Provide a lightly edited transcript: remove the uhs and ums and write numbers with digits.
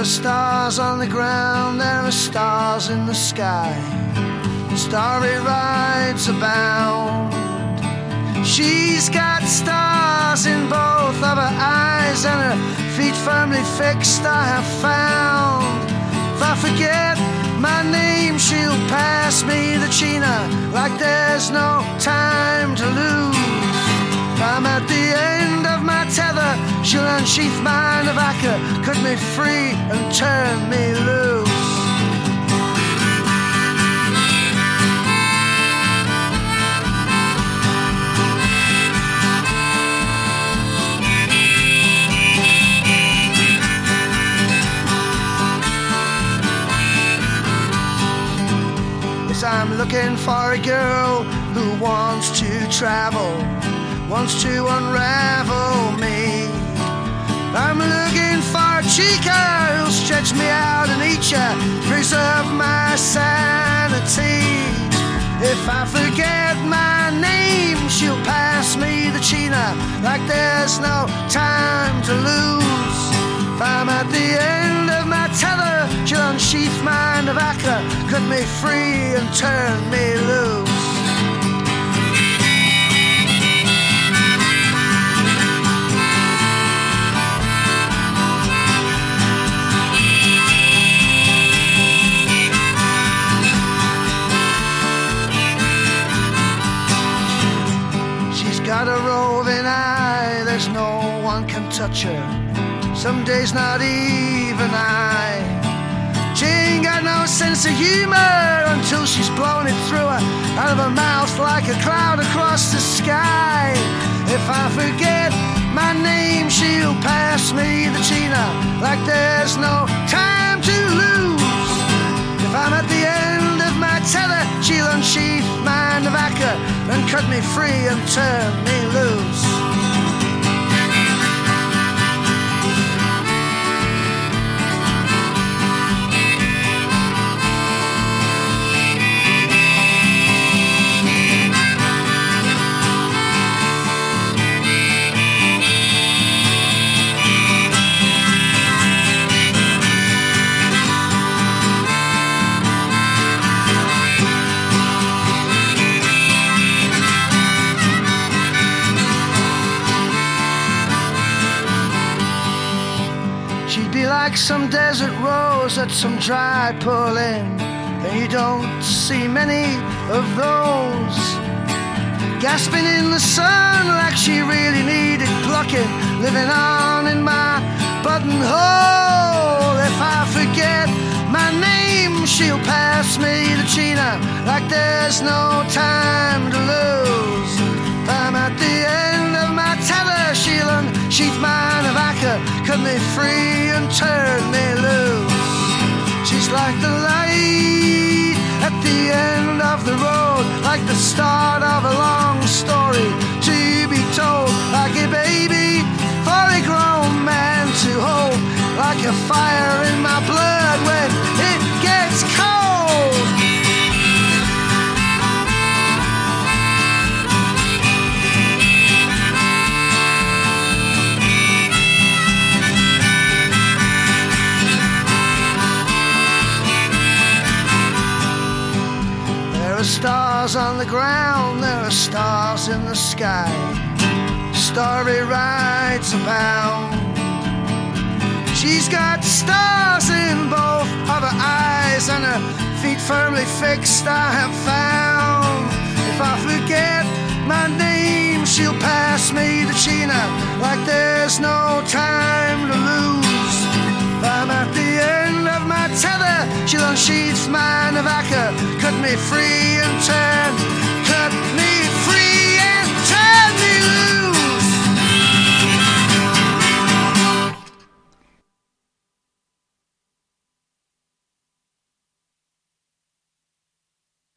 are stars on the ground, there are stars in the sky. Starry rides abound. She's got stars in both of her eyes, and her feet firmly fixed I have found. If I forget my name, she'll pass me the China like there's no time to lose. If I'm at the end of my tether, she'll unsheath my Navaka, cut me free and turn me loose. I'm looking for a girl who wants to travel, wants to unravel me. I'm looking for a chica who'll stretch me out and eat ya, preserve my sanity. If I forget my name, she'll pass me the China like there's no time to lose. If I'm at the end of my tether, she'll unsheath my Navaka, cut me free and turn me loose. She's got a roving eye, there's no one can touch her. Some days not even I. She ain't got no sense of humor until she's blown it through her, out of her mouth like a cloud across the sky. If I forget my name, she'll pass me the China like there's no time to lose. If I'm at the end of my tether, she'll unsheath my Navaka and cut me free and turn me loose. Like some desert rose at some dry pulling, and you don't see many of those. Gasping in the sun like she really needed plucking, living on in my buttonhole. If I forget my name, she'll pass me the China like there's no time to lose. If I'm at the end of my tether, she'll unsheath my Navaka, cut me free and turn me loose. She's like the light at the end of the road, like the start of a long story to be told, like a baby for a grown man to hold, like a fire in my blood when it gets cold. There are stars on the ground, there are stars in the sky. Starry rides abound. She's got stars in both of her eyes, and her feet firmly fixed I have found. If I forget my name, she'll pass me the China like there's no time to lose. If I'm at the end of my tether, she'll unsheath my Navaka, cut me free and cut me free.